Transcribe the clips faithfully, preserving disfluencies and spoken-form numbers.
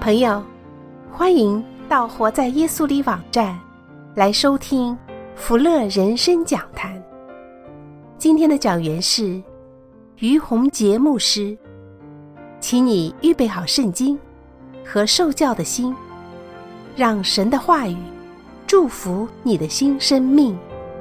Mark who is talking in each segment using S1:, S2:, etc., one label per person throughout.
S1: 朋友，欢迎到活在耶稣里网站来收听福乐人生讲坛。今天的讲员是于洪杰牧师，请你预备好圣经和受教的心，让神的话语祝福你的新生命。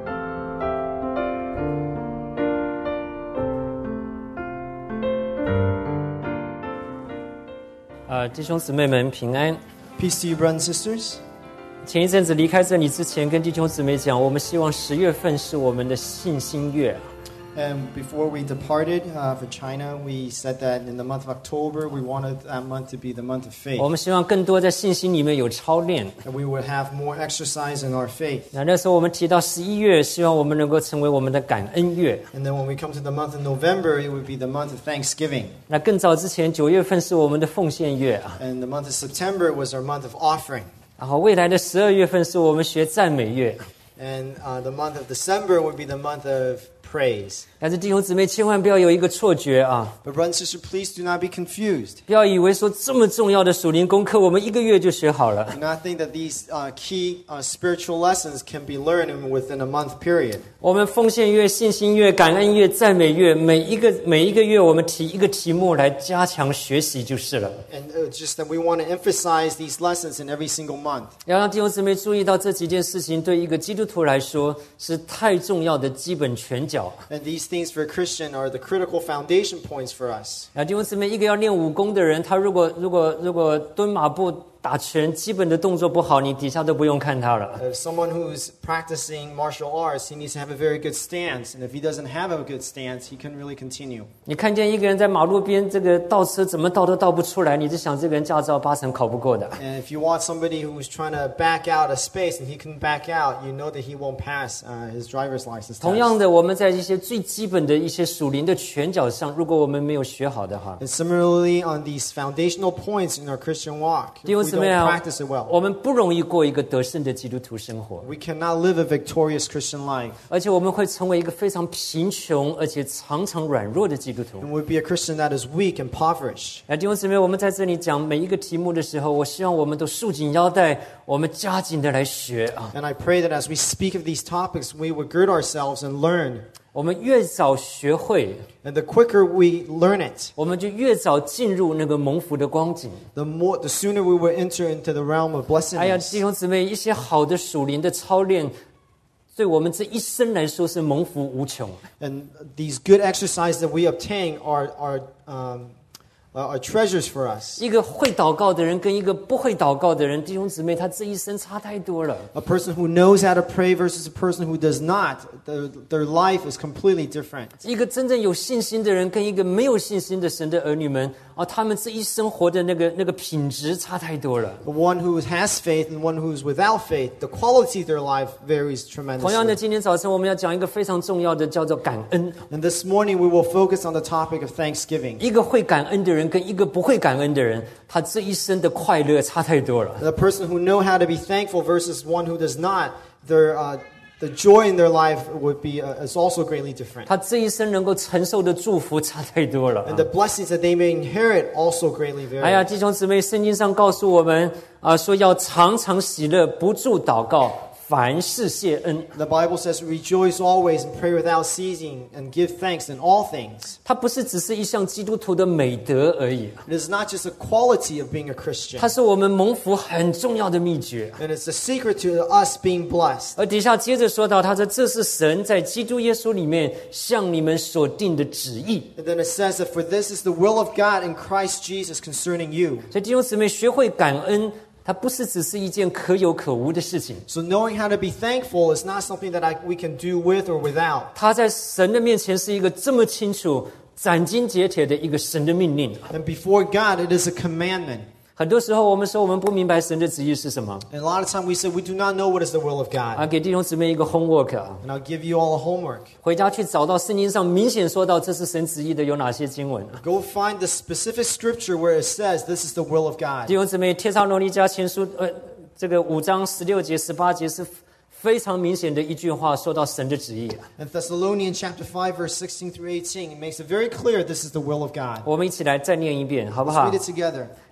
S2: 呃，弟兄姊妹们平安。
S3: Peace to you, brothers and sisters.
S2: 前一阵子离开这里之前，跟弟兄姊妹讲，我们希望十月份是我们的信心月。
S3: And before we departed uh, for China, we said that in the month of October, we wanted that month to be the month of faith.
S2: 我们希望更多在信心里面有操练。
S3: That we would have more exercise in our faith.
S2: 那那时候我们提到十一月，希望我们能够成为我们的感恩月。
S3: And then when we come to the month of November, it would be the month of Thanksgiving.
S2: 那更早之前，九月份是我们的奉献月啊。
S3: And the month of September was our month of offering.
S2: 然后未来的十二月份是我们学赞美月。
S3: And uh, the month of December would be the month of praise.
S2: 但是弟兄姊妹千万不要有一个错觉啊！
S3: But brothers and sisters, please do not be confused.
S2: 不要以为说这么重要的属灵功课，我们一个月就学好了。
S3: Do not think that these uh, key uh, spiritual lessons can be learned within a month period.
S2: 我们奉献月、信心月、感恩月、赞美月，每一个每一个月我们提一个题目来加强学习就是了。
S3: And uh, just that we want to emphasize these lessons in every single month.
S2: 要让弟兄姊妹注意到这几件事情，对一个基督徒来说是太重要的基本拳脚。
S3: And these things for a Christian are the critical foundation points for us.
S2: 啊，弟兄姊妹，一个要练武功的人，他如果如果如果蹲马步、打拳，基本的动作不好，你底下都不用看他了。
S3: If someone who's practicing martial arts, he needs to have a very good stance. And if he doesn't have a good stance, he couldn't really continue.
S2: 你看见一个人在马路边这个倒车，怎么倒都倒不出来，你就想这个人驾照八成考不过的。
S3: And if you want somebody who's trying to back out a space and he couldn't back out, you know that he won't pass uh, his driver's license
S2: 同样
S3: test.
S2: 的，我们在一些最基本的一些属灵的拳脚上，如果我们没有学好的话，
S3: And similarly, on these foundational points in our Christian walk,
S2: 弟
S3: if
S2: 兄
S3: we
S2: 姊妹
S3: don't
S2: 啊，
S3: practice it well,
S2: 我们不容易过一个得胜的基督徒生活，
S3: we cannot live a victorious Christian life.
S2: 而且我们会成为一个非常贫穷而且常常软弱的基督徒。
S3: And we'd be a Christian that is weak and impoverished.
S2: 那弟兄姊妹，我们在这里讲每一个题目的时候，我希望我们都束紧腰带，我们加紧的来学啊。
S3: And I pray that as we speak of these topics, we would gird ourselves and learn.
S2: 我们越早学会，
S3: And the quicker we learn it,
S2: 我们就越早进入那个蒙福的光景。
S3: the more, the sooner we will enter into the realm of
S2: 哎呀，
S3: blessedness.
S2: 弟兄姊妹，一些好的属灵的操练，对我们这一生来说是蒙福无穷。
S3: And these good exercises that we obtain are, are, um, are treasures for us.
S2: 一个会祷告的人跟一个不会祷告的人，弟兄姊妹，他这一生差太多了。
S3: A person who knows how to pray versus a person who does not, their, their life is completely different.
S2: 一个真正有信心的人跟一个没有信心的神的儿女们啊，他们这一生活的那个那个品质差太多了。
S3: The one who has faith and one who's without faith, the quality of their life varies
S2: 同样的，
S3: tremendously.
S2: 今天早晨我们要讲一个非常重要的，叫做感恩。
S3: And this morning we will focus on the topic of thanksgiving.
S2: 一个会感恩的人跟一个不会感恩的人，他这一生的快乐差太多了。
S3: The person who know how to be thankful versus one who does not, their uh, the joy in their life would be uh, is also greatly different.
S2: 他这一生能够承受的祝福差太多了。
S3: And the blessings that they may inherit also greatly
S2: 哎呀，
S3: vary.
S2: 弟兄姊妹，圣经上告诉我们啊，说要常常喜乐，不住祷告，凡事谢恩。
S3: The Bible says, rejoice always and pray without ceasing and give thanks in all things.
S2: 它不是只是一项基督徒的美德而已，
S3: It is not just a quality of being a Christian.
S2: 它是我们蒙福很重要的秘诀。
S3: And it's the secret to us being blessed.
S2: 而底下接着说到，他说这是神在基督耶稣里面向你们所定的旨意。
S3: And then it says that for this is the will of God in Christ Jesus concerning you.
S2: 所以弟兄姊妹，学会感恩，它不是只是一件可有可无的事情，
S3: So knowing how to be thankful is not something that I, we can do with or without.
S2: 它在神的面前是一个这么清楚、斩钉截铁的一个神的命令。
S3: And before God, it is a commandment.
S2: 很多时候我们说我们不明白神的旨意是什么
S3: And a lot of time we say we do not know what is the will of
S2: 啊，
S3: God.
S2: 给弟兄姊妹一个 homework 啊，
S3: And I'll give you all a homework.
S2: 回家去找到圣经上明显说到这是神旨意的有哪些经文啊？
S3: Go find the specific scripture where it says this is the will of God.
S2: 弟兄姊妹，帖撒罗尼迦前书呃这个五章十六节、十八节是非常明显的一句话，说到神的旨意。
S3: In Thessalonians chapter five, verse sixteen through eighteen, it makes it very clear this is the will of God.
S2: 我们一起来再念一遍，好不
S3: Let's
S2: 好
S3: read it？together.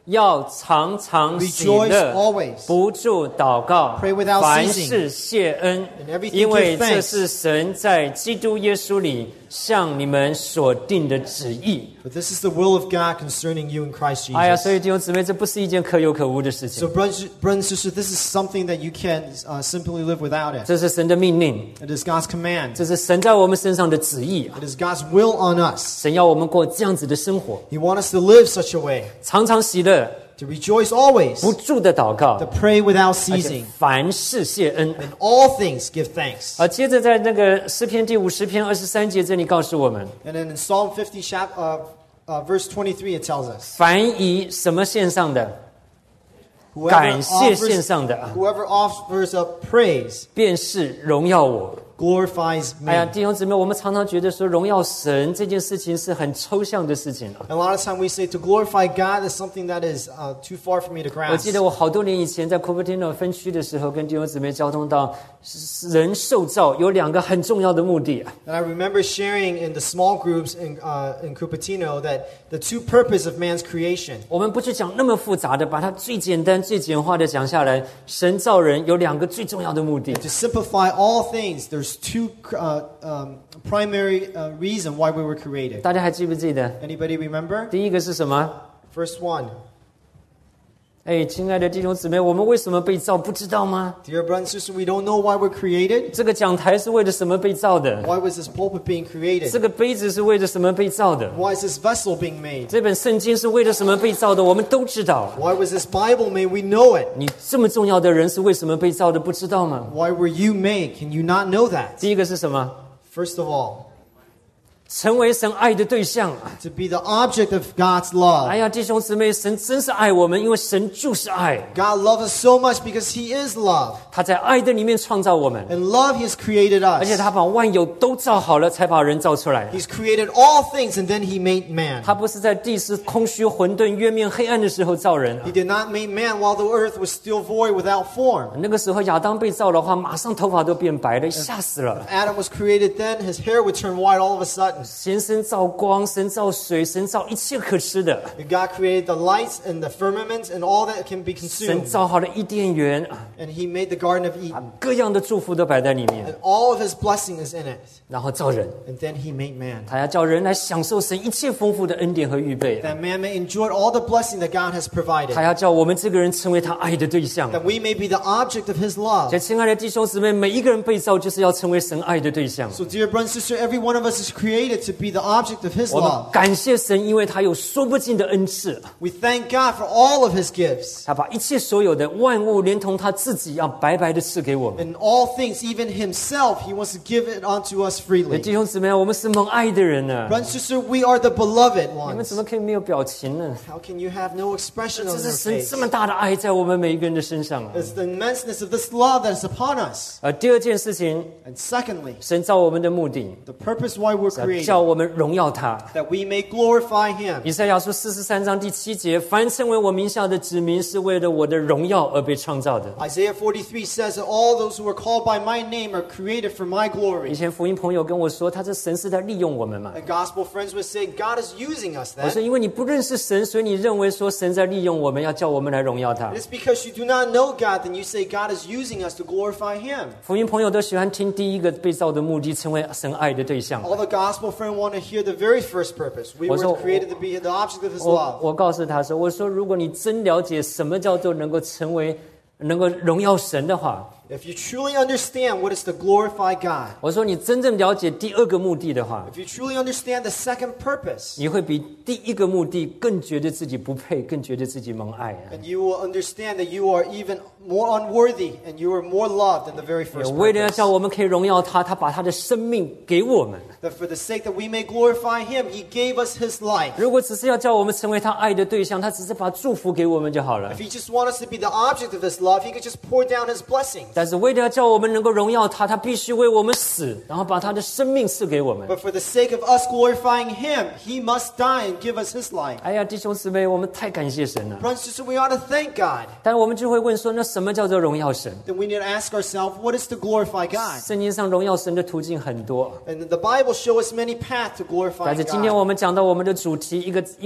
S2: 要常常喜乐
S3: Rejoice always.
S2: 不住祷告
S3: Pray without
S2: 凡
S3: ceasing.
S2: 事谢恩
S3: In everything
S2: 因为
S3: give thanks.
S2: 这是神在基督耶稣里向你们所定的旨意。
S3: But this is the will of God concerning you in Christ
S2: 哎呀，所
S3: Jesus.
S2: 以弟兄姊妹，这不是一件可有可无的事
S3: So
S2: 情，
S3: brothers brothers and sisters, this is something that you can't uh, simply live without it.
S2: 这是神的命令，
S3: It is God's command.
S2: 这是神在我们身上的旨意。
S3: It is God's will on us.
S2: 神要我们过这样子的生活，
S3: He wants us to live such a way,
S2: 常常喜乐，
S3: to rejoice always,
S2: 不住的祷告
S3: to，pray without
S2: 而且
S3: ceasing,
S2: 凡事谢恩。
S3: in all things give thanks.
S2: 啊，接着在那个诗篇第五十篇二十三节这里告诉我们，
S3: And then in Psalm fifty, chap, uh, uh, verse twenty-three, it tells us,
S2: 凡以什么献上的，
S3: whoever
S2: 感谢献
S3: offers,
S2: 上的，
S3: whoever offers up praise
S2: 便是荣耀我。
S3: glorifies
S2: 哎呀，
S3: me.
S2: 弟兄姊妹，我们常常觉得说荣耀神这件事情是很抽象的事情啊。
S3: A lot of time we say to glorify God is something that is uh, too far for me to
S2: 我记
S3: grasp.
S2: 得我好多年以前在 Cupertino 分区的时候，跟弟兄姊妹交通到人受造有两个很重要的目的啊。
S3: And I remember sharing in the small groups in, uh, in Cupertino that the two purposes of man's creation.
S2: 我们不去讲那么复杂的，把它最简单、最简化的讲下来。神造人有两个最重要的目的。
S3: To simplify all things, there's two uh, um, primary uh, reasons why we were created.
S2: 大家还记不记得？
S3: Anybody remember?
S2: 第一个是什么？
S3: First one.
S2: 哎，亲爱的弟兄姊妹，我们为什么被造，不知道吗？
S3: Dear brothers and sisters, we don't know why we're created.
S2: 这个讲台是为了什么被造的？
S3: Why was this pulpit being
S2: 这
S3: created?
S2: 个杯子是为了什么被造的？
S3: Why is this vessel being made?
S2: 这本圣经是为了什么被造的？我们都知道。
S3: Why was this Bible made? We know it.
S2: 你这么重要的人是为什么被造的？不知道吗？
S3: Why were you made? Can you not know that?
S2: 第一个是什么？
S3: First of all,
S2: 成为神爱的对象。
S3: to be the object of God's love.
S2: 哎呀，弟兄姊妹，神真是爱我们，因为神就是爱。
S3: God loves us so much because He is love.
S2: 他在爱的里面创造我们，
S3: In love, He has created
S2: 而且
S3: us.
S2: 他把万有都造好了，才把人造出来。
S3: He's created all things and then He made man.
S2: 他不是在地是空虚、混沌、月面黑暗的时候造人。
S3: He did not make man while the earth was still void without form.
S2: 那个时候亚当被造的话，马上头发都变白了，吓死了。
S3: Adam was created then, his hair would turn white all of a sudden.
S2: 神神造光，神造水，神造一切可吃的。
S3: God created the lights and the firmaments and all that can be
S2: 神
S3: consumed.
S2: 造好了伊甸园，
S3: And He made the Garden of Eden.
S2: 各样的祝福都摆在里面，
S3: And all of His blessing is in it.
S2: 然后造人。
S3: And then He made man.
S2: 他要叫人来享受神一切丰富的恩典和预备。
S3: That man may enjoy all the blessing that God has
S2: 他
S3: provided.
S2: 要叫我们这个人成为他爱的对象。
S3: That we may be the object of His love.
S2: 所以，亲爱的弟兄姊妹，每一个人被造就是要成为神爱的对象。
S3: So dear brother and sister, every one of us is created to be the object of His
S2: 我们
S3: love.
S2: 感谢神，因为他有说不尽的恩赐。
S3: We thank God for all of His gifts.
S2: 他把一切所有的万物，连同他自己，要白白的赐给我们。
S3: And all things, even Himself, He wants to give it unto us
S2: 所以
S3: freely.
S2: 弟兄姊妹，我们是蒙爱的人呢、
S3: Brother and sister, we are the beloved
S2: 你们
S3: ones.
S2: 怎么可以没有表情呢？
S3: How can you have no expression
S2: 这
S3: on
S2: 是
S3: your
S2: 神
S3: face?
S2: 这么大的爱在我们每一个人的身上啊！
S3: It's the immenseness of this love that is upon us.
S2: 而第二件事情，
S3: And secondly,
S2: 神造我们的目的，
S3: the purpose why we're
S2: 是要
S3: created,
S2: 叫我们荣耀他。
S3: that we may glorify Him.
S2: 以赛亚书四十三章第七节：凡称为我名下的子民，是为了我的荣耀而被创造的。
S3: Isaiah forty-three says that all those who are called by my name are created for my
S2: 以
S3: glory.
S2: 前福音朋友跟我说，他这神是在利用我们嘛。
S3: And gospel friends would say, God is using us
S2: 我说，
S3: then.
S2: 因为你不认识神，所以你认为说神在利用我们，要叫我们来荣耀他。
S3: It's because you do not know God, then you say God is using us to glorify Him.
S2: 福音朋友都喜欢听第一个被造的目的，成为神爱的对象。
S3: All the gospel friends want to hear the very first purpose. We were
S2: Also,
S3: created to be the object of His
S2: 我
S3: love.
S2: 我告诉他说，我说如果你真了解什么叫做能够成为能够荣耀神的话，
S3: If you truly understand what is to glorify God,
S2: 我说你真正了解第二个目的的话，
S3: if you truly understand the second purpose,
S2: 你会比第一个目的更觉得自己不配，更觉得自己蒙爱啊！
S3: and you will understand that you are even more unworthy and you are more loved than the very first
S2: 为了要
S3: purpose.
S2: 叫我们可以荣耀他，他把他的生命给我们。
S3: That for the sake that we may glorify Him, He gave us His life.
S2: 如果只是要叫我们成为他爱的对象，他只是把祝福给我们就好了
S3: If。He just wants us to be the object of His love, He could just pour down His blessings.
S2: 但是为了要叫我们能够荣耀他，他必须为我们死，然后把他的生命赐给我们。
S3: But for the sake of us glorifying Him, He must die and give us His life.
S2: 哎呀，弟兄姊妹，我们太感谢神了。
S3: Brothers and sisters, we ought to thank God.
S2: 但我们就会问说，那什么叫做荣耀神？
S3: Then we need to ask ourselves, what is to glorify God?
S2: 圣经上荣耀神的途径很多，
S3: And the Bible shows us many paths to glorify
S2: 但是今天
S3: God.
S2: 我们讲到我们的主题，一个一个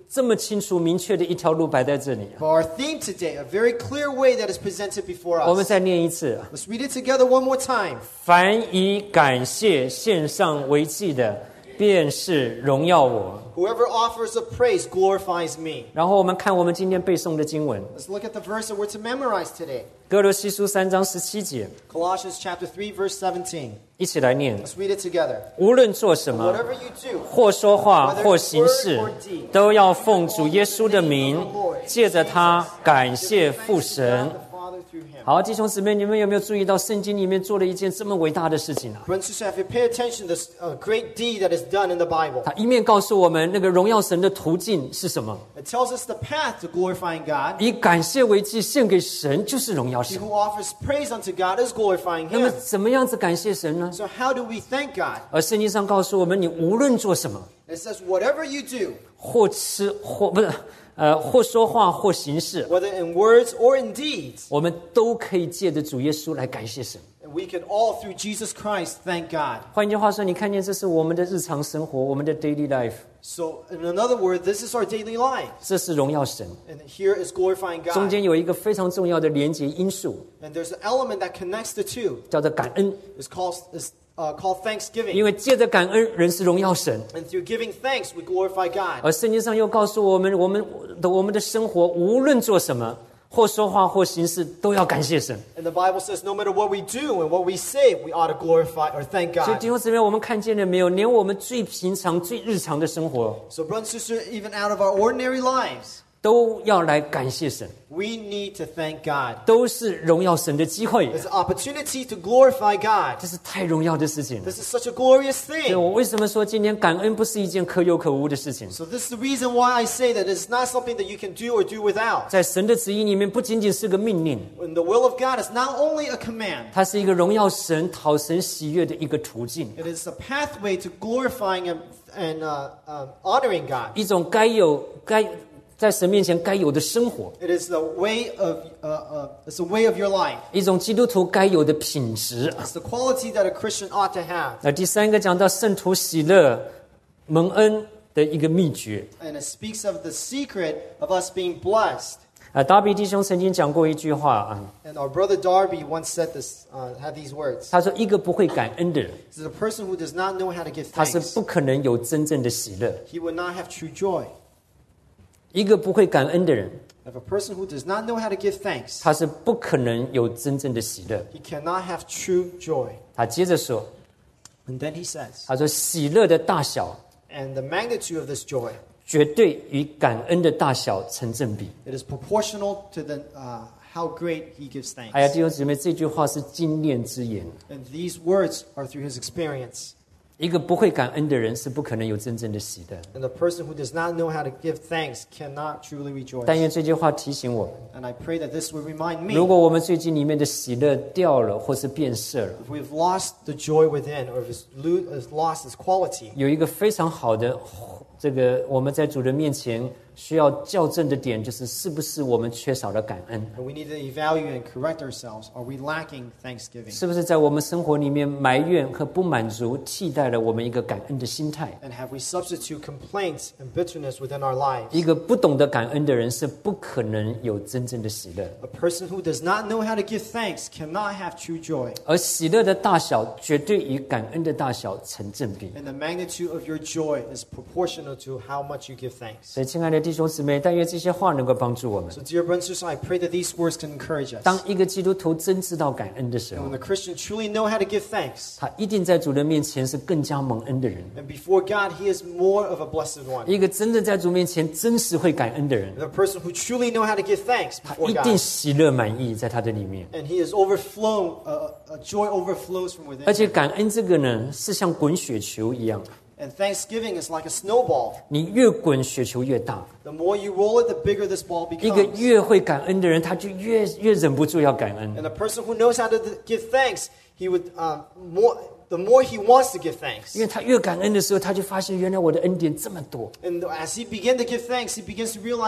S2: 这么清楚明确的一条路摆在这里啊。
S3: For our theme today, a very clear way that is presented before
S2: 我们
S3: us.
S2: 再念一次。
S3: Let's read it together one more time.
S2: 凡以感谢献上为祭的，便是荣耀我。
S3: Whoever offers a praise glorifies me.
S2: 然后我们看我们今天背诵的经文，
S3: Let's look at the verse that we're to memorize today.
S2: 哥罗西书三章十七节，
S3: Colossians chapter three, verse seventeen.
S2: 一起来念。
S3: Let's read it together.
S2: 无论做什么，
S3: Whatever you do,
S2: 或说话，或行事，都要奉主耶稣的名，借着他感谢父神。
S3: the Father through him.
S2: 好，弟兄姊妹，你们有没有注意到圣经里面做了一件这么伟大的事情啊？
S3: Brothers and sisters, if you pay attention to this uh, great deed that is done in the Bible,
S2: 他一面告诉我们那个荣耀神的途径是什么，
S3: it tells us the path to glorifying God.
S2: 以感谢为祭献给神就是荣耀
S3: He
S2: 神。
S3: who offers praise unto God is glorifying
S2: 那么
S3: him.
S2: 怎么样子感谢神呢？
S3: So how do we thank God?
S2: 而圣经上告诉我们，你无论做什么，
S3: It says, whatever you do,
S2: 或吃或不是呃或说话或行事，
S3: whether in words or in deeds,
S2: 我们都可以借着主耶稣来感谢神。
S3: and we can all through Jesus Christ thank God.
S2: 换句话说，你看见这是我们的日常生活，我们的 daily life，
S3: So in another word, this is our daily life.
S2: 这是荣耀神。
S3: And here is glorifying
S2: 中
S3: God.
S2: 间有一个非常重要的连结因素，
S3: And there's an element that connects the two.
S2: 叫做感恩。
S3: It's called, it's, uh, called
S2: 因
S3: thanksgiving.
S2: 为借着感恩，人是荣耀神。
S3: And through giving thanks, we glorify God.
S2: 而圣经上又告诉我们，我们的我们的生活无论做什么，或说话或行事，都要感谢神。
S3: And the Bible says no matter what we do and what we say, we ought to glorify or thank
S2: 所以
S3: God.
S2: 弟兄姊妹，我们看见了没有？连我们最平常、最日常的生活，
S3: So brothers and sisters, even out of our ordinary lives,
S2: 都要来感谢神，
S3: we need to thank God.
S2: 都是荣耀神的机会。
S3: There's an opportunity to glorify God.
S2: 这是太荣耀的事情了。
S3: This is such a glorious
S2: 所以
S3: thing.
S2: 我为什么说今天感恩不是一件可有可无的事情？
S3: So this is the reason why I say that it's not something that you can do or do without.
S2: 在神的旨意里面，不仅仅是个命令，
S3: In the will of God, it's not only a command.
S2: 它是一个荣耀神、讨神喜悦的一个途径，
S3: It is a pathway to glorifying and, and uh, um, honoring God.
S2: 一种该有该在神面前该有的生活，
S3: It is the way of uh, uh, it's a way of your life.
S2: 一种基督徒该有的品质。
S3: It's the quality that a Christian ought to have.
S2: 那第三个讲到圣徒喜乐、蒙恩的一个秘诀。
S3: And it speaks of the secret of us being blessed.
S2: 啊，达比弟兄曾经讲过一句话啊，
S3: And our brother Darby once said this, uh, had these words.
S2: 他说：“一个不会感恩的人，
S3: This is a person who does not know how to give
S2: 他是
S3: thanks.
S2: 不可能有真正的喜乐。
S3: He will not have true joy.
S2: 一个不会感恩的人，
S3: If a person who does not know how to give thanks,
S2: 他是不可能有真正的喜乐。
S3: he cannot have true joy. ”
S2: 他接着说
S3: And then he says,：“
S2: 他说喜乐的大小
S3: and the magnitude of this joy,
S2: 绝对与感恩的大小成正比。
S3: it is proportional to the uh, how great he gives ” thanks.
S2: 哎呀，弟兄姊妹，这句话是精炼之言。
S3: And these words are through his experience.
S2: 一个不会感恩的人是不可能有真正的喜乐。
S3: And the person who does not know how to give thanks cannot truly rejoice.
S2: 但愿这句话提醒我们，
S3: And I pray that this will remind me,
S2: 如果我们最近里面的喜乐掉了，或是变色了，
S3: if we've lost the joy within, or if it's, lo- it's lost its quality,
S2: 有一个非常好的这个我们在主人面前需要校正的点，就是是不是我们缺少了感恩？
S3: and we need to evaluate and correct ourselves. Are we lacking thanksgiving?
S2: 是不是在我们生活里面埋怨和不满足，替代了我们一个感恩的心态？
S3: And have we substitute complaints and bitterness within our lives?
S2: 一个不懂得感恩的人是不可能有真正的喜乐，
S3: A person who does not know how to give thanks cannot have true joy.
S2: 而喜乐的大小绝对与感恩的大小成正比。
S3: And the magnitude of your joy is proportional to how much you give thanks.
S2: 所以，亲爱的弟兄姊妹，但愿这些话能够帮助我们。
S3: So dear brothers and sisters, I pray that these words can encourage us.
S2: 当一个基督徒真知道感恩的时
S3: And
S2: 候
S3: when，the Christian truly know how to give thanks,
S2: 他一定在主的面前是更加蒙恩的人。
S3: and before God, he is more of a blessed one.
S2: 一个真正在主面前真实会感恩的人，
S3: The person who truly know how to give thanks
S2: 他
S3: before
S2: 一定
S3: God,
S2: 喜乐满意在他的里面。
S3: and he is overflown, uh, uh, joy overflows from within
S2: 而且
S3: him.
S2: 感恩这个呢，是像滚雪球一样，
S3: And thanksgiving is like a snowball.
S2: 你越滚雪球越大。
S3: The more you roll it, the bigger this ball
S2: 一个
S3: becomes.
S2: 越会感恩的人，他就越越忍不住要感恩。
S3: And the person who knows how to th- give thanks, he would um, more. The more he wants to give thanks,
S2: 因为他越感恩的时候，他就发现原来我的恩典这么多。
S3: and as he begins to give thanks, he begins to realize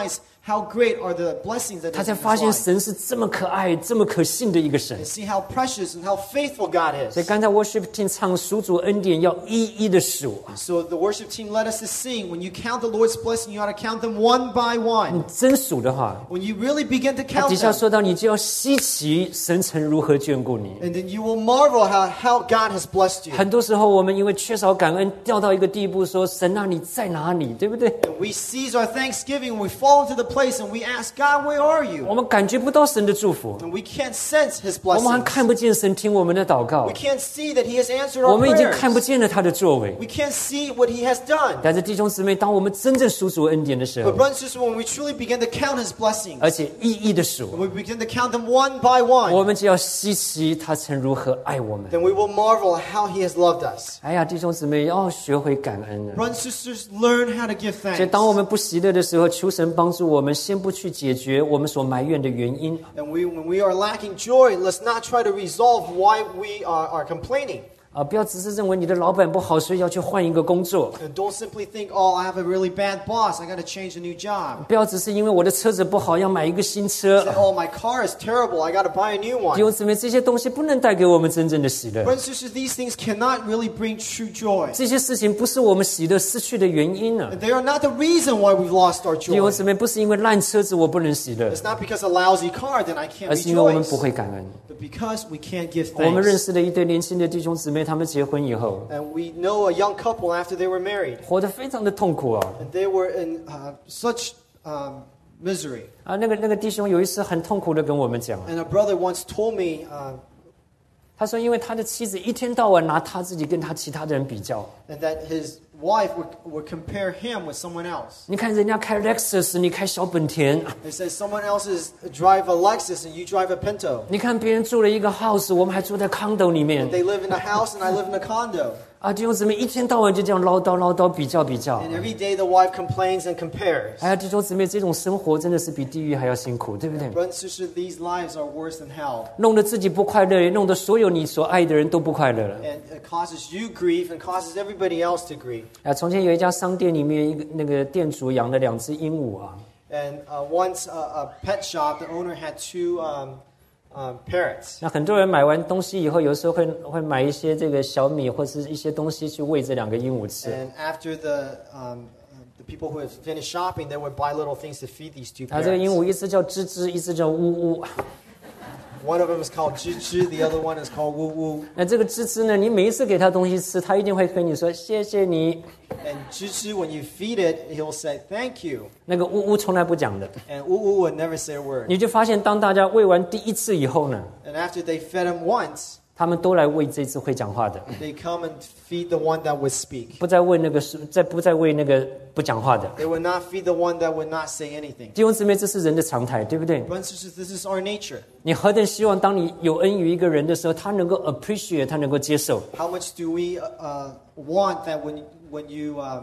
S3: how great are the blessings that
S2: 他
S3: is
S2: 才
S3: in
S2: 发
S3: his
S2: 现
S3: life.
S2: 神是这么可爱、这么可信的一个神。
S3: And see how precious and how faithful God
S2: 所以
S3: is.
S2: 刚才 worship team 唱数主恩典要一一的数，
S3: So the worship team led us to sing, when you count the Lord's blessing, you ought to count them one by one.
S2: 你真数的话，
S3: When you really begin to
S2: 他
S3: count
S2: 底下
S3: them,
S2: 说到你就要稀奇神曾如何眷顾你。
S3: and then you will marvel how, how God has blessed you.
S2: 很多时候我们因为缺少感恩，掉到一个地步说神啊你在哪里，对不对？
S3: And we seize our thanksgiving, we fall into the place and we ask, God, where are
S2: 我
S3: you?
S2: 们感觉不到神的祝福，
S3: And we can't sense his
S2: 我们还
S3: blessings.
S2: 看不见神听我们的祷告
S3: We，can't see that he has answered
S2: 我
S3: our
S2: 们已经看不
S3: prayers.
S2: 见了他的作为。
S3: We can't see what he has done.
S2: 但是弟兄姊妹，当我们真正数主恩典的时候
S3: But，brothers and sisters, when we truly begin to count his blessings,
S2: 而且一一的数，
S3: when we begin to count them one by
S2: 我
S3: one,
S2: 们就要稀奇他曾如何爱我们。
S3: then we will marvel at how he has loved us.
S2: 哎呀，弟兄姊妹要学会感恩了。
S3: Brothers and sisters, learn how to give
S2: 所以，
S3: thanks.
S2: 当我们不喜乐的时候，求神帮助我们，先不去解决我们所埋怨的原因，
S3: And we, when we are lacking joy, let's not try to resolve why we are, are complaining.
S2: 啊，不要只是认为你的老板不好，所以要去换一个工作；
S3: And don't simply think, oh, I have a really bad boss, I got to change a new job.
S2: 不要只是因为我的车子不好，要买一个新车。
S3: Say, oh, my car is terrible, I got to buy a new
S2: 弟
S3: one.
S2: 兄姊妹，这些东西不能带给我们真正的喜乐。
S3: Brothers and sisters, these things cannot really bring true joy.
S2: 这些事情不是我们喜乐失去的原因呢。
S3: And they are not the reason why we've lost our
S2: 弟兄
S3: joy.
S2: 姊妹，不是因为烂车子我不能喜乐，
S3: It's not because a lousy car, then I can't
S2: 而是因为我们
S3: rejoice.
S2: 不会感恩。
S3: But because we can't give
S2: 我们认
S3: thanks.
S2: 识的一对年轻的弟兄姊妹，他们结婚以后，
S3: And we know a young couple after they were married.
S2: 活得非常的痛苦啊！
S3: And they were in uh, such um, misery.
S2: 啊，那个那个弟兄有一次很痛苦的跟我们讲，
S3: And a brother once told me, uh,
S2: 他说，因为他的妻子一天到晚拿他自己跟他其他的人比较。
S3: and that his wife would, would compare him with someone else.
S2: 你看人家开 Lexus，你开小本田；
S3: They said someone else is drive a Lexus and you drive a Pinto.
S2: 你看别人住了一个 house，我们还住在 condo 里面。
S3: They live in a house and I live in a condo.
S2: 啊，弟兄姊妹一天到晚就这样唠叨唠叨，比较比较。
S3: And every day the wife complains and compares.
S2: 哎呀，弟兄姊妹，这种生活真的是比地狱还要辛苦，对不对？
S3: Brothers and sisters, these lives are worse than hell.
S2: 弄得自己不快乐，也弄得所有你所爱的人都不快乐了。
S3: And it causes you grief and causes everybody else to grieve.
S2: 啊，从前有一家商店里面，一个那个店主养了两只鹦鹉啊。
S3: And uh, once uh, a pet shop, the owner had two um, um, parrots.
S2: 那很多人买完东西以后，有时候会会买一些这个小米或是一些东西去喂这两个鹦鹉吃。
S3: And after the um, the people who have finished shopping, they would buy little things to feed these two
S2: 啊，这个鹦
S3: parrots.
S2: 鹉一只叫吱吱，一只叫呜呜。
S3: One of them is called Zhi Zhi, the other one is called Wu Wu.
S2: 那这个吱吱呢，你每一次给它东西吃，它一定会跟你说谢谢你。
S3: And Zhi Zhi, when you feed it, he'll say thank you.
S2: 那个呜呜从来不讲的。
S3: And Wu Wu would never say a word.
S2: 你就发现，当大家喂完第一次以后呢，
S3: And after they fed him once,
S2: 他们都来喂这只会讲话的，
S3: they come and feed the one that would speak.
S2: 不再喂那个是，再不再喂那个不讲话的。
S3: They would not feed the one that would not say anything.
S2: 弟兄姊妹，这是人的常态，对不对？
S3: Brothers and sisters, this is our nature.
S2: 你何等希望，当你有恩于一个人的时候，他能够 appreciate， 他能够接受。
S3: How much do we uh, want that when when you um,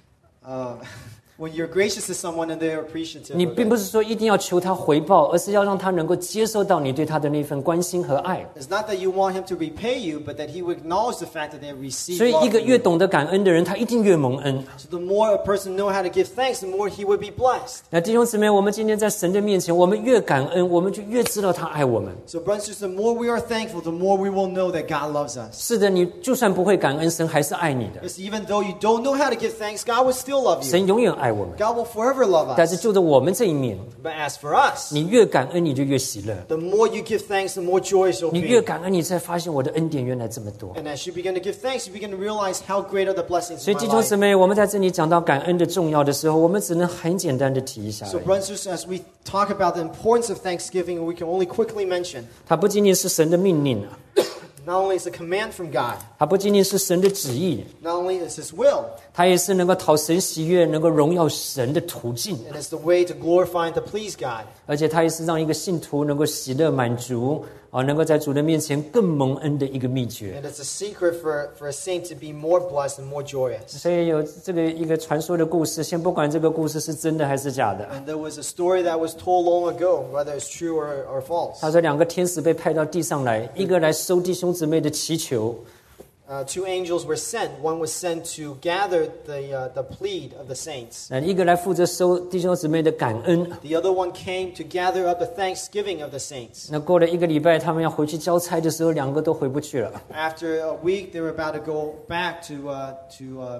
S3: uh, when you're gracious to someone and they're appreciative
S2: 你
S3: of
S2: 并
S3: it?
S2: 不是说一定要求他回报，而是要让他能够接受到你对他的那份关心和爱。
S3: It's not that you want him to repay you, but that he would acknowledge the fact that they have received
S2: 所以，
S3: love
S2: 一个
S3: from
S2: 越
S3: you.
S2: 懂得感恩的人，他一定越蒙恩。
S3: So the more a person know how to give thanks, the more he would be blessed.
S2: 那弟兄姊妹，我们今天在神的面前，我们越感恩，我们就越知道他爱我们。
S3: So brothers and sisters, the more we are thankful, the more we will know that God loves us.
S2: 是的，你就算不会感恩，神还是爱你的。
S3: Because even though you don't know how to give thanks, God will still love you.
S2: 神永远爱我们。
S3: God will forever love
S2: 但是
S3: us.
S2: 就着我们这一面，
S3: But as for us,
S2: 你越感恩，你就越喜乐；
S3: the more you give thanks, the more joyous you'll
S2: 你越
S3: be.
S2: 感恩，你才发现我的恩典原来这么多。
S3: And as you begin to give thanks, you begin to realize how great are the blessings
S2: 所以
S3: in
S2: 弟
S3: my
S2: 兄姊
S3: life.
S2: 妹，我们在这里讲到感恩的重要的时候，我们只能很简单的提一下而
S3: So
S2: 已。
S3: brothers and sisters, as we talk about the importance of Thanksgiving, we can only quickly mention,
S2: 它不仅仅是神的命令啊，
S3: not only is it a command from God,
S2: 它不仅仅是神的旨意，
S3: not only is His will,
S2: 它也是能够讨神喜悦、能够荣耀神的途径，
S3: and it's the way to glorify and to please God.
S2: 而且它也是让一个信徒能够喜乐满足啊，能够在主的面前更蒙恩的一个秘诀。
S3: And it's a secret for, for a saint to be more blessed and more joyous.
S2: 所以有这个一个传说的故事，先不管这个故事是真的还是假的。
S3: And there was a story that was told long ago, whether it's true or, or false.
S2: 他说，两个天使被派到地上来，一个来收弟兄姊妹的祈求，
S3: Uh, two angels were sent. One was sent to gather the uh, the plead of the saints.
S2: 那一个来负责收弟兄姊妹的感恩。
S3: The other one came to gather up the thanksgiving of the saints.
S2: 那过了一个礼拜，他们要回去交差的时候，两个都回不去了。
S3: After a week, they were about to go back to uh, to uh,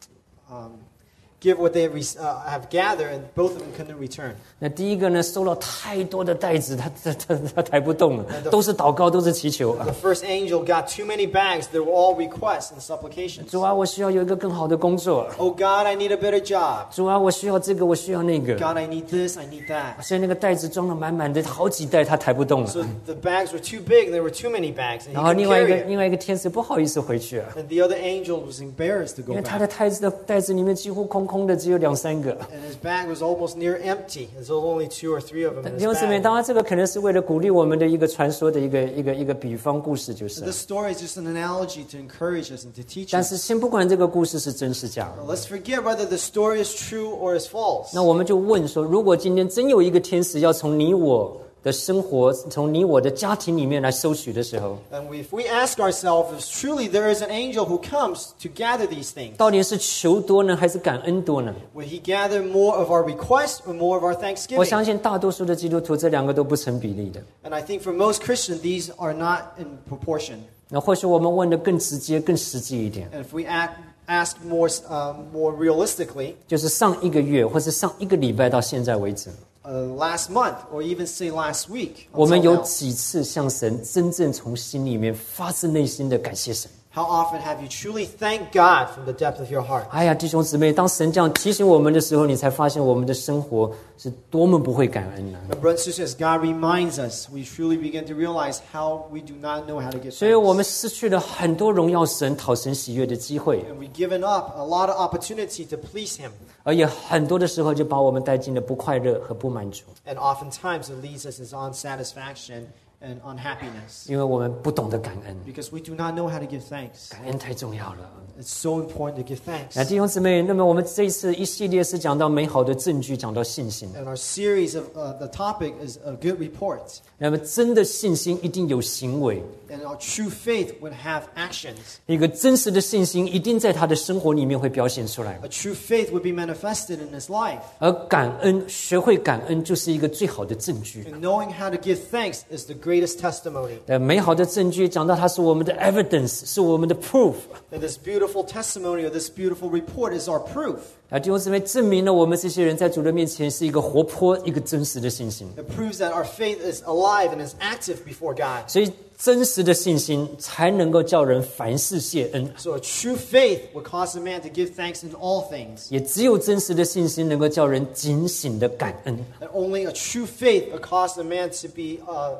S3: um, give what they re- uh, have gathered, and both of them couldn't return.
S2: 那第一个呢，收了太多的袋子，他他他他抬不动了，都是祷告，都是祈求啊。
S3: The first angel got too many bags. They were all requests and supplications.
S2: 主啊，我需要有一个更好的工作。
S3: Oh God, I need a better job.
S2: 主啊，我需要这个，我需要那个。
S3: God, I need this, I need that.
S2: 所以那个袋子装了满满的，好几袋，他抬不动了。
S3: So the bags were too big. There were too many bags, and he
S2: 然后
S3: couldn't
S2: 另外一
S3: carry
S2: 个
S3: it.
S2: 另外一个天使不好意思回去啊，
S3: And the other angel was embarrassed to
S2: 因
S3: go
S2: 为他的
S3: back.
S2: 袋子的袋子里面几乎空空的，只有两三个。
S3: And his bag was almost near empty. There's only two or three of them in
S2: 弟兄
S3: his
S2: 姊妹，
S3: bag.
S2: 当然这个可能是为了鼓励我们的一个传说的一个一个一个比方故事，就是了。
S3: This story is just an analogy to encourage us and to teach
S2: 但
S3: us.
S2: 是先不管这个故事是真是假，
S3: Well, let's forget whether the story is true or is false.
S2: 那我们就问说，如果今天真有一个天使要从你我的生活，从你我的家庭里面来收取的时候，
S3: And we, if we ask ourselves if truly there is an angel who comes to gather these things,
S2: 到底是求多呢，还是感恩多呢？
S3: will he gather more of our requests or more of our
S2: 我相
S3: thanksgiving?
S2: 信大多数的基督徒这两个都不成比例的。
S3: And I think for most Christians, these are not in proportion.
S2: 那或许我们问的更直接、更实际一点，
S3: And if we act, ask more, uh, more realistically,
S2: 就是上一个月或是上一个礼拜到现在为止，
S3: uh, last month or even say last week,
S2: 我们
S3: until
S2: 有
S3: now,
S2: 几次向神真正从心里面发自内心的感谢神？
S3: how often have you truly thanked God from the depth of your heart?
S2: 哎呀，弟兄姊妹，当神这样提醒我们的时候，你才发现我们的生活是多么不会感恩呢、
S3: And brothers and sisters, God reminds us, we truly begin to realize how we do not know how to give
S2: 所以我
S3: thanks.
S2: 们失去了很多荣耀神、讨神喜悦的机会，
S3: And we've given up a lot of opportunity to please Him.
S2: 而也很多的时候就把我们带进了不快乐和不满足，
S3: And oftentimes it leads us into unsatisfaction and unhappiness.
S2: 因为我们不懂得感恩，
S3: Because we do not know how to give thanks.
S2: 感恩太重要了。
S3: It's so important to give thanks.
S2: 那弟兄姊妹，那么我们这一次一系列是讲到美好的证据，讲到信心。
S3: And our series of uh, the topic is a good report.
S2: 那么真的信心一定有行为，
S3: And our true faith would have actions.
S2: 一个真实的信心一定在他的生活里面会表现出来。
S3: A true faith would be manifested in his life.
S2: 而感恩，学会感恩就是一个最好的证据。
S3: And knowing how to give thanks is the greatest testimony.
S2: 呃，美好的证据讲到它是我们的 evidence， 是我们的 proof。
S3: And this beautiful testimony or this beautiful report is our proof.
S2: 啊，弟兄姊妹，证明了我们这些人在主的面前是一个活泼、一个真实的信心。
S3: It proves that our faith is alive and is active before God.
S2: 所以，真实的信心才能够叫人凡事谢恩。
S3: So a true faith will cause a man to give thanks in all things.
S2: 也只有真实的信心能够叫人警醒的感恩。
S3: And only a true faith will cause a man to be uh,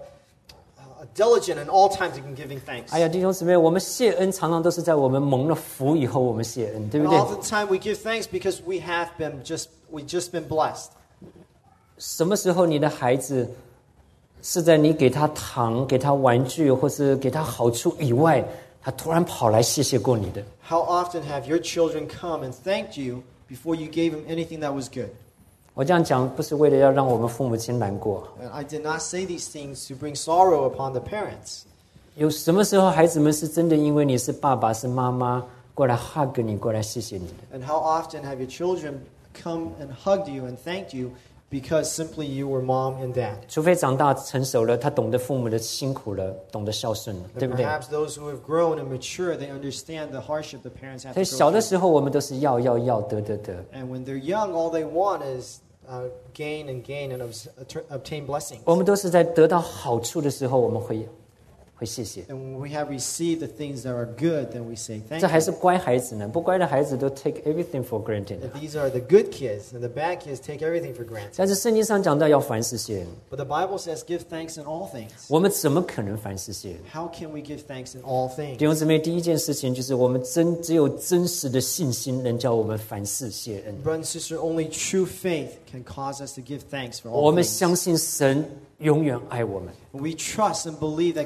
S3: uh, diligent in all times in giving thanks.
S2: 哎呀，弟兄姊妹，我们谢恩常常都是在我们蒙了福以后，我们谢恩，对
S3: And
S2: 不对？
S3: oftentimes we give thanks because we have been just we just been blessed.
S2: 什么时候你的孩子是在你给他糖、给他玩具或是给他好处以外，他突然跑来谢谢过你的？
S3: How often have your children come and thanked you before you gave them anything that was good?
S2: 我这样讲不是为了要让我们父母亲难过。
S3: And I did not say these things to bring sorrow upon the parents.
S2: 有什么时候孩子们是真的因为你是爸爸是妈妈过来 hug 你，过来谢谢你的？
S3: And how often have your children come and hugged you and thanked you because simply you were mom and dad?
S2: 除非长大成熟了，他懂得父母的辛苦了，懂得孝顺了，对
S3: And
S2: 不对？
S3: perhaps those who have grown and matured, they understand the hardship the parents have
S2: 所以
S3: to
S2: 小
S3: go
S2: 的
S3: through.
S2: 时候我们都是要要要得得得，
S3: And when they're young, all they want is uh, gain and gain and obs- obtain blessings.
S2: 我们都是在得到好处的时候，我们会会谢谢。
S3: And when we have received the things that are good, then we say thank
S2: 这还
S3: you.
S2: 是乖孩子呢，不乖的孩子都 take everything for granted。
S3: And these are the good kids, and the bad kids take everything for granted.
S2: 但是圣经上讲到要凡事谢恩，
S3: But the Bible says give thanks in all things.
S2: 我们怎么可能凡事谢恩？
S3: How can we give thanks in all
S2: 弟
S3: things?
S2: 兄姊妹，第一件事情就是我们真只有真实的信心，能叫我们凡事谢恩。
S3: Brother and sister, only true faith can cause us to give thanks for
S2: 我
S3: all
S2: 们
S3: things.
S2: 相信神永远爱我们，
S3: We trust and believe that God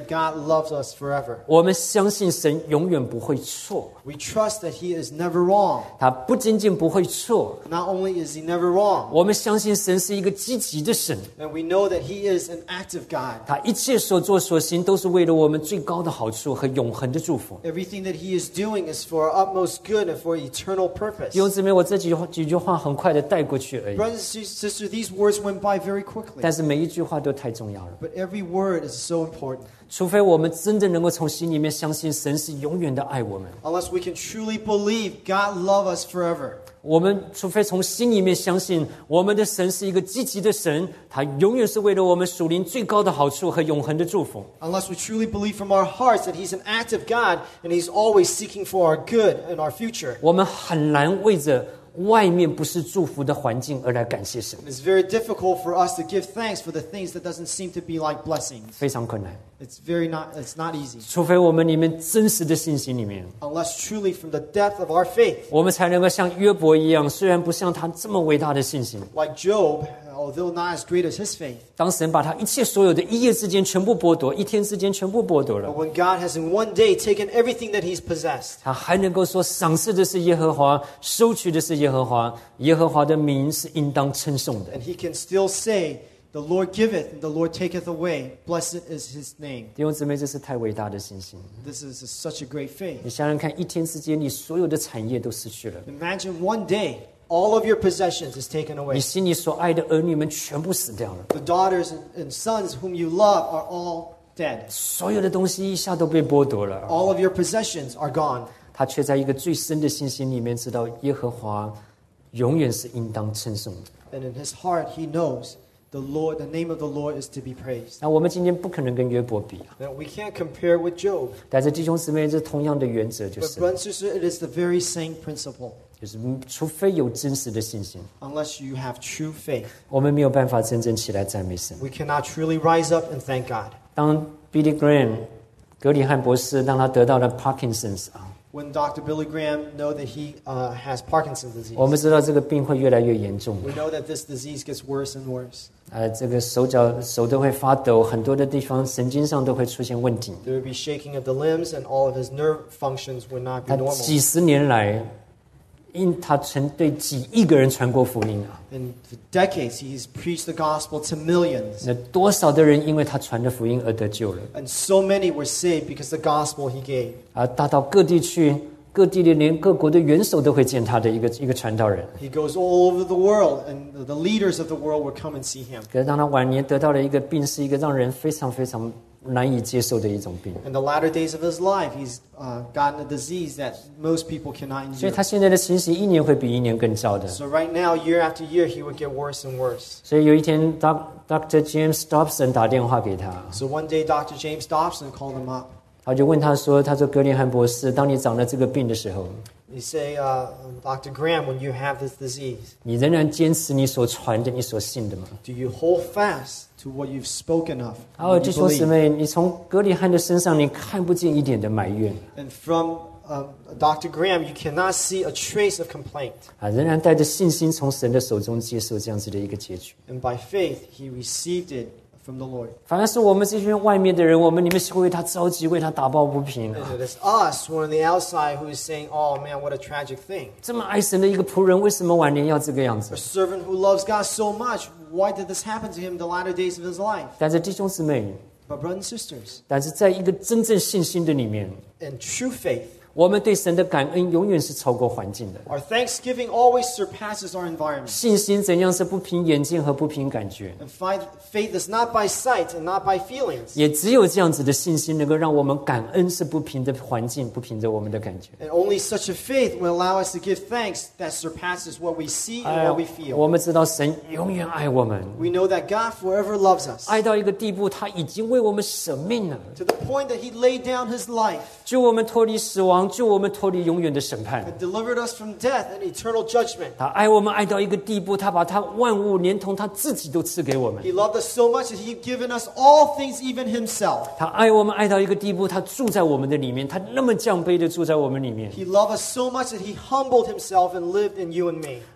S3: loves us forever.
S2: 我们相信神永远不会错，
S3: We trust that He is never wrong.
S2: 他不仅仅不会错，
S3: Not only is He never wrong,
S2: 我们相信神是一个积极的神，
S3: and we know that He is an active God.
S2: 他一切所做所行都是为了我们最高的好处和永恒的祝福。
S3: Everything that He is doing is for our utmost good and for eternal purpose.
S2: 弟兄姊妹，我这几句话几句话很快的带过去而已，
S3: Brothers and sisters, these words went by very quickly.
S2: 但是每一句话都太重要了。
S3: But every word is so important.
S2: 除非我们真的能够从心里面相信神是永远的爱我们，
S3: Unless we can truly believe God loves us forever.
S2: 我们除非从心里面相信我们的神是一个积极的神，他永远是为了我们属灵最高的好处和永恒的祝福。
S3: Unless we truly believe from our hearts that He's an active God and He's always seeking for our good and our future.
S2: 我们很难为着外面不是祝福的环境而来感谢神，
S3: It's very difficult for us to give thanks for the things that doesn't seem to be like blessings.
S2: 非常困难。
S3: It's very not, it's not easy.
S2: 除非我们里面真实的信心里面，
S3: Unless truly from the depth of our faith,
S2: 我们才能够像约伯一样，虽然不像他这么伟大的信心，
S3: like Job, although not as great as his faith,
S2: 当神把他一切所有的一夜之间全部剥夺，一天之间全部剥夺
S3: but
S2: 了，
S3: when God has in one day taken everything that He's possessed,
S2: 他还能够说赏赐的是耶和华，收取的是耶和华，耶和华的名是应当称颂的。
S3: and He can still say, the Lord giveth and the Lord taketh away. Blessed is His name.
S2: 弟兄姊妹，这是太伟大的信心。
S3: This is such a great faith.
S2: 你想想看，一天之间你所有的产业都失去了，
S3: Imagine one day, all of your possessions is taken
S2: 你
S3: away.
S2: 心里所爱的儿女们全部死掉了，
S3: The daughters and, and sons whom you love are all dead.
S2: 所有的东西一下都被剥夺了。
S3: All of your possessions are gone.
S2: 他却在一个最深的信心里面知道耶和华永远是应当称颂的。
S3: And in his heart, he knows the Lord, the name of the Lord is to be praised.
S2: 那我们今天不可能跟约伯比啊，
S3: Now, we can't compare with Job.
S2: 但是弟兄姊妹，这同样的原则就
S3: But
S2: 是，
S3: brothers and sisters, it is the very same principle.
S2: 就是除非有真实的信心，
S3: Unless you have true faith,
S2: 我们没有办法真正起来赞美神。
S3: we cannot truly rise up and thank God.
S2: 当 Billy Graham 格里汉博士当他得到了 Parkinson's 啊，
S3: When Doctor Billy Graham know that he uh, has Parkinson's disease,
S2: 我们知道这个病会越来越严重，
S3: we know that this disease gets worse and worse.
S2: 呃，这个手脚手都会发抖，很多的地方神经上都会出现问题。
S3: There would be shaking of the limbs, and all of his nerve functions would not be
S2: 他
S3: normal.
S2: 几十年来，因他曾对几亿个人传过福音啊，
S3: In decades, he's preached the gospel to millions,
S2: 那多少的人因为他传的福音而得救了
S3: and so many were saved because the gospel he gave.
S2: 啊！大到各地去，各地的连各国的元首都会见他的一个一个传道人。
S3: He goes all over the world, and the leaders of the world would come and see him.
S2: 可是当他晚年得到了一个病，是一个让人非常非常难以接受的一种病，
S3: In the latter days of his life, he's uh, gotten a disease that most people cannot
S2: 所以
S3: endure.
S2: 他现在的情形一年会比一年更糟的。
S3: So right now, year after year, he would get worse and worse.
S2: 所以有一天，Doc Doctor James Dobson 打电话给他，
S3: So one day, Doctor James Dobson called him up.
S2: 他就问他说：“他说格林汉博士，当你长了这个病的时候，
S3: He say, uh, Doctor Graham, when you have this disease,
S2: 你仍然坚持你所传的、你所信的吗？”
S3: do you hold fast to what you've spoken of?
S2: 然后
S3: what
S2: 弟
S3: you
S2: 兄姊
S3: believe?
S2: 妹，你从格里汉的身上你看不见一点的埋怨
S3: And from um, Doctor Graham, you cannot see a trace of complaint.
S2: 啊，仍然带着信心从神的手中接受这样子的一个结局。
S3: And by faith, he received it from the Lord.
S2: 反而是我们这些外面的人，我们里面是会为他着急，为他打抱不平
S3: And
S2: 啊！
S3: it is us who are on the outside who is saying, oh man, what a tragic thing.
S2: 这么爱神的一个仆人，为什么晚年要这个样子
S3: A？ servant who loves God so much, why did this happen to him the latter days of his life?
S2: 但是弟兄姊妹，
S3: But brothers and sisters,
S2: 但是在一个真正信心的里面，
S3: in true faith,
S2: 我们对神的感恩永远是超过环境的。
S3: our thanksgiving always surpasses our environment.
S2: 信心怎样是不凭眼见和不凭感觉？
S3: And find, faith is not by sight and not by feelings.
S2: 也只有这样子的信心，能够让我们感恩，是不凭着环境，不凭着我们的感觉。
S3: And only such a faith will allow us to give thanks that surpasses what we see and
S2: 哎
S3: what we feel.
S2: 我们知道神永远爱我们，
S3: We know that God forever loves us
S2: 爱到一个地步，他已经为我们舍命了，
S3: to the point that he laid down his life
S2: 救我们脱离死亡，救我们脱离永远的审判。
S3: and delivered us from death and eternal judgment.
S2: 他爱我们爱到一个地步，他把他万物连同他自己都赐给我们。
S3: He loved us so much that he'd given us all things, even himself.
S2: 他爱我们爱到一个地步，他住在我们的里面，他那么降卑的住在我们里面。
S3: He loved us so much that he humbled himself and lived in you and me.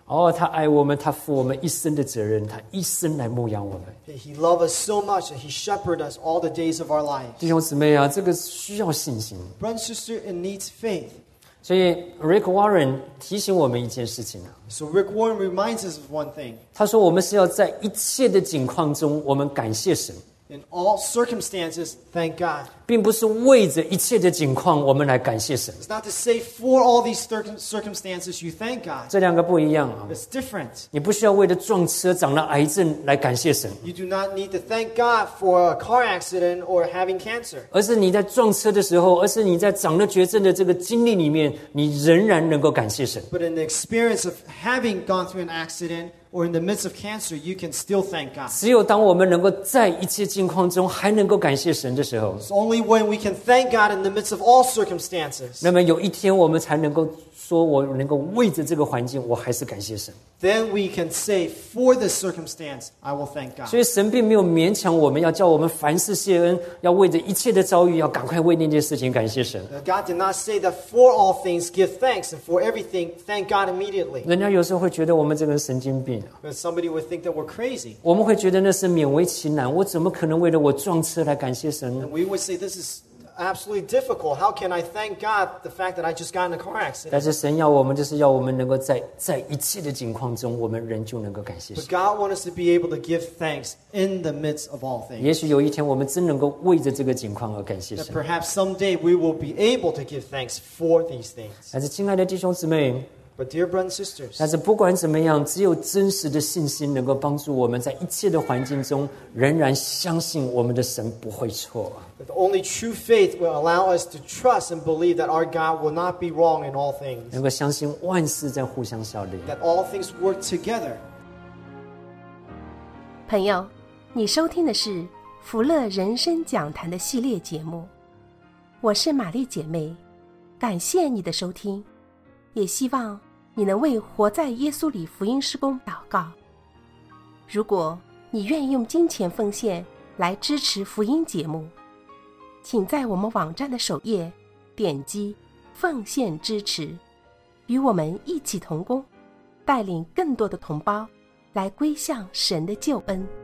S2: 哦，他爱我们，他负我们一生的责任，他一生来牧养我们。
S3: He loved us so much that He shepherded us all the days of our lives.
S2: 弟兄姊妹啊，这个需要信心。
S3: Brother and sister, it needs faith.
S2: 所以 Rick Warren 提醒我们一件事情啊，
S3: So Rick Warren reminds us of one thing.
S2: 他说我们是要在一切的境况中，我们感谢神，
S3: In all circumstances, thank God.
S2: 并不是为着一切的境况我们来感谢神，
S3: It's not to say for all these circum- circumstances you thank God.
S2: 这两个不一样啊。
S3: It's different.
S2: 你不需要为了撞车长了癌症来感谢神，
S3: You do not need to thank God for a car accident or having cancer.
S2: 而是你在撞车的时候，而是你在长了绝症的这个经历里面，你仍然能够感谢神。
S3: But in the experience of having gone through an accident or in the midst of cancer, you can still thank God.
S2: 只有当我们能够在一切境况中还能够感谢神的时候，
S3: It's only when we can thank God in the midst of all circumstances,
S2: 那么有一天我们才能够说，我能够为着这个环境，我还是感谢神。
S3: then we can say, for this circumstance, I will thank God.
S2: 所以神并没有勉强我们，要叫我们凡事谢恩，要为着一切的遭遇，要赶快为那件事情感谢神。
S3: Now, God did not say that for all things give thanks, and for everything thank God immediately.
S2: 人家有时候会觉得我们这个人神经病啊，
S3: But somebody would think that we're crazy.
S2: 我们会觉得那是勉为其难，我怎么可能为了我撞车来感谢神呢？
S3: And we would say, this is absolutely difficult. How can I thank God the fact that I just got in a car
S2: 但
S3: accident?
S2: 是神要我们，就是要我们能够在在一切的境况中，我们仍旧能够感谢
S3: But
S2: 神。
S3: God wants us to be able to give thanks in the midst of all things.
S2: 也许有一天，我们真能够为着这个境况而感谢
S3: That
S2: 神。
S3: perhaps someday we will be able to give thanks for these things.
S2: 但是，亲爱的弟兄姊妹，
S3: But dear brothers and sisters,
S2: 但是不管怎么样，只有真实的信心能够帮助我们在一切的环境中，仍然相信我们的神不会错。
S3: that only true faith will allow us to trust and believe that our God will not be wrong in all things.
S2: 能够相信万事在互相效力。
S3: That all things work together.
S1: 朋友，你收听的是福乐人生讲坛的系列节目，我是玛丽姐妹，感谢你的收听，也希望你能为活在耶稣里福音事工祷告。如果你愿意用金钱奉献来支持福音节目，请在我们网站的首页点击奉献支持，与我们一起同工，带领更多的同胞来归向神的救恩。